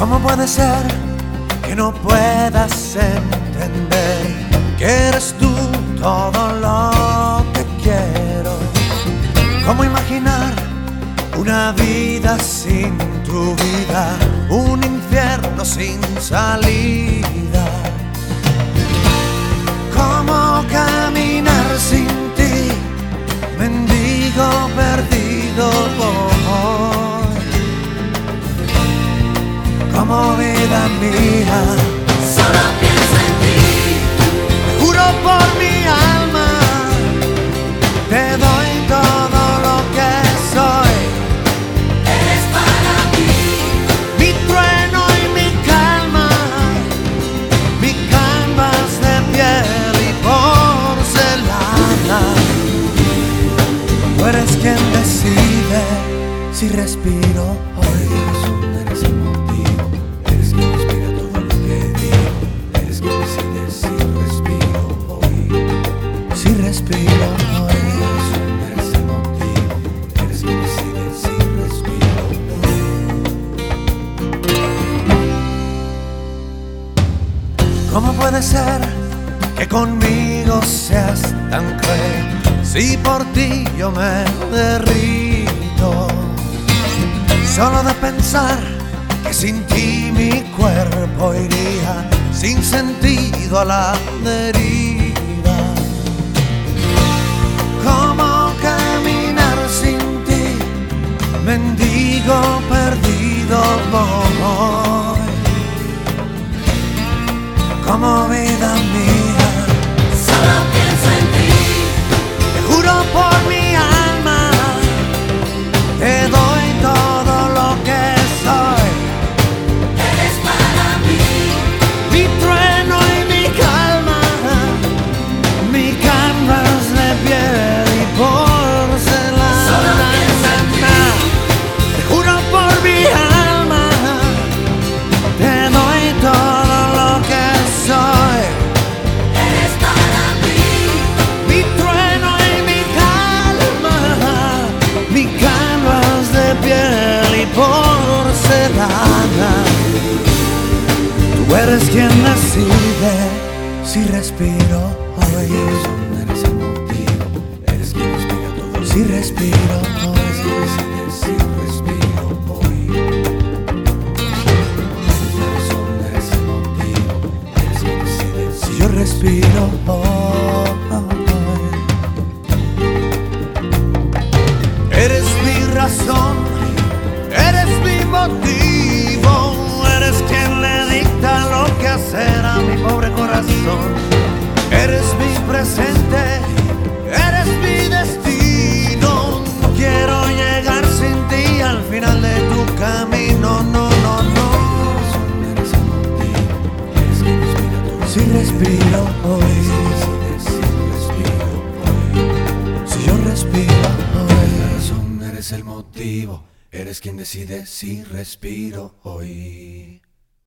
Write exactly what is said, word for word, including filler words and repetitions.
¿Cómo puede ser que no puedas entender que eres tú todo lo que quiero? ¿Cómo imaginar una vida sin tu vida, un infierno sin salida? ¿Cómo caminar sin ti, mendigo perdido voy? Como vida mía, solo pienso en ti. te juro por mi alma, te doy todo lo que soy. Eres para mí Mi trueno y mi calma, mi canvas de piel y porcelana. Tú eres quien decide si respiro hoy. Eres el motivo, eres quien inspira todo lo que digo. Eres quien decide si respiro hoy. Si respiro hoy. Eres el motivo, eres quien decide si respiro hoy. ¿Cómo puede ser que conmigo seas tan cruel? Si por ti yo me derrito, solo de pensar que sin ti mi cuerpo iría sin sentido a la deriva. ¿Cómo caminar sin ti, mendigo perdido voy? Como vida mía, solo pienso en ti. te juro por mi alma, te doy todo lo que soy. Eres para mí Mi trueno y mi calma, mi canvas de piel y porcelana. Solo pienso en ti. Te juro por mi alma, te doy todo lo que soy. Eres para mí Mi trueno y mi calma, mi canvas de piel y porcelana. Tú eres quien decide si respiro hoy. Eres el motivo, eres quien inspira todo. Si respiro hoy, si decides si respiro hoy. Eres el motivo, eres quien decide si yo respiro hoy. Eres mi razón, eres mi motivo, eres quien le dicta lo que hacer a mi pobre corazón. Eres mi presente, eres mi destino. No quiero llegar sin ti al final de tu camino, no, no, no. Eres el motivo, eres quien inspira todo. Si respiro hoy, si yo respiro hoy, la razón, eres el motivo, eres quien decide si respiro hoy.